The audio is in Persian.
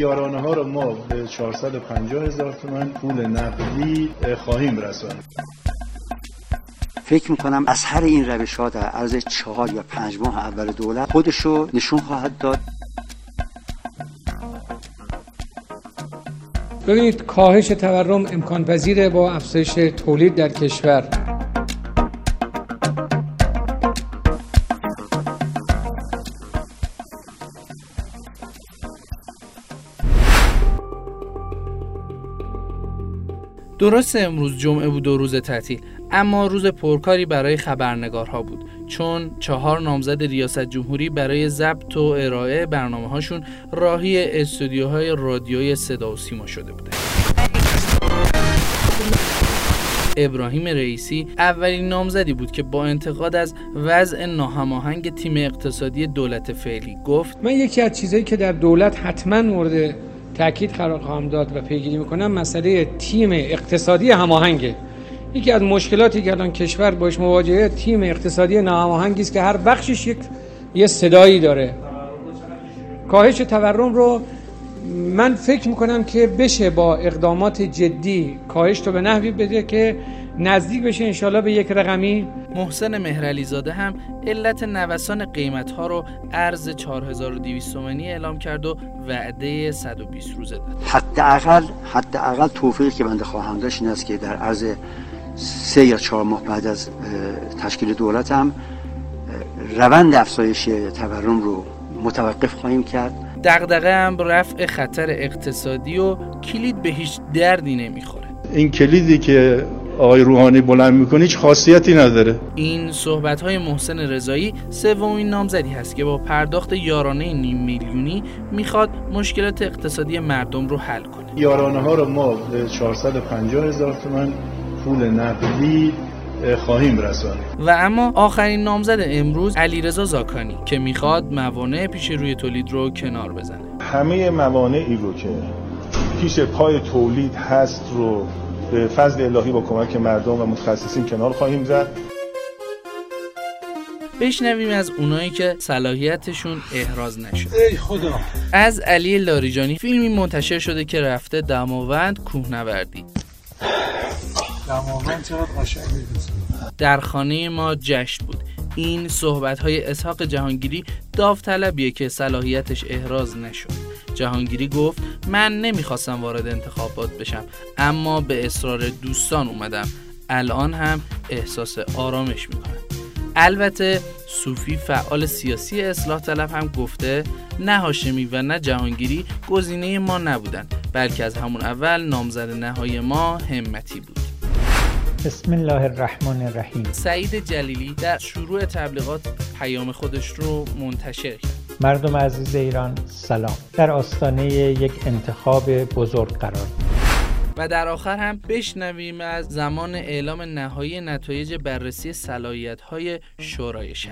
یارانه ها رو ما به 450,000 تومان پول نقدی خواهیم رساند. فکر میکنم اثر این روش‌ها در عرض 4 یا 5 ماه اول دولت خودشو نشون خواهد داد. ببینید کاهش تورم امکان پذیره با افزایش تولید در کشور. درسته امروز جمعه بود و روز تعطیل، اما روز پرکاری برای خبرنگارها بود، چون 4 نامزد ریاست جمهوری برای ضبط و ارائه برنامه‌هاشون راهی استودیوهای رادیوی صدا و سیما شده بودند. ابراهیم رئیسی اولین نامزدی بود که با انتقاد از وضع ناهماهنگ تیم اقتصادی دولت فعلی گفت: من یکی از چیزایی که در دولت حتما مورد تأکید قرار خواهم داد و پیگیری میکنم مسئله تیم اقتصادی هماهنگه. یکی از مشکلاتی که الان کشور باش مواجهه تیم اقتصادی ناهماهنگی است که هر بخشش یه صدایی داره. کاهش تورم رو من فکر میکنم که بشه با اقدامات جدی کاهش تو به نحوی بده که نزدیک بشه انشالله به یک رقمی. محسن مهرعلی زاده هم علت نوسان قیمت‌ها رو ارز 4200 تومانی اعلام کرد و وعده 120 روزه داد. حداقل توفیقی که بنده خواهم داشت این است که در عرض 3 یا 4 ماه بعد از تشکیل دولت هم روند افزایش تورم رو متوقف خواهیم کرد. دغدغه هم رفع خطر اقتصادی و کلید به هیچ دردی نمیخوره. این کلیدی که آقای روحانی بلند میکنه هیچ خاصیتی نداره. این صحبت‌های محسن رضایی سومین نامزدی هست که با پرداخت یارانه نیم میلیونی میخواد مشکلات اقتصادی مردم رو حل کنه. یارانه ها رو ما به 450,000 تومان پول نقدی خواهیم رساند. و اما آخرین نامزد امروز علیرضا زاکانی که میخواد موانع پیش روی تولید رو کنار بزنه. همه موانعی رو که پیش پای تولید هست رو به فضل الهی با کمک مردم و متخصصین کنار خواهیم زد. بشنویم از اونایی که صلاحیتشون احراز نشد. ای خدا. از علی لاریجانی فیلمی منتشر شده که رفته دماوند کوهنوردی. دماوند چقدر قشنگ می‌دونه. در خانه ما جشن بود. این صحبت‌های اسحاق جهانگیری داوطلبیه که صلاحیتش احراز نشد. جهانگیری گفت: من نمیخواستم وارد انتخابات بشم، اما به اصرار دوستان اومدم. الان هم احساس آرامش میکنم. البته صوفی فعال سیاسی اصلاح طلب هم گفته نه هاشمی و نه جهانگیری گزینه ما نبودن، بلکه از همون اول نامزد نهایی ما همتی بود. بسم الله الرحمن الرحیم. سعید جلیلی در شروع تبلیغات پیام خودش رو منتشر کرد: مردم عزیز ایران سلام. در آستانه یک انتخاب بزرگ قرار. و در آخر هم بشنویم از زمان اعلام نهایی نتایج بررسی صلاحیت‌های شورای شهر.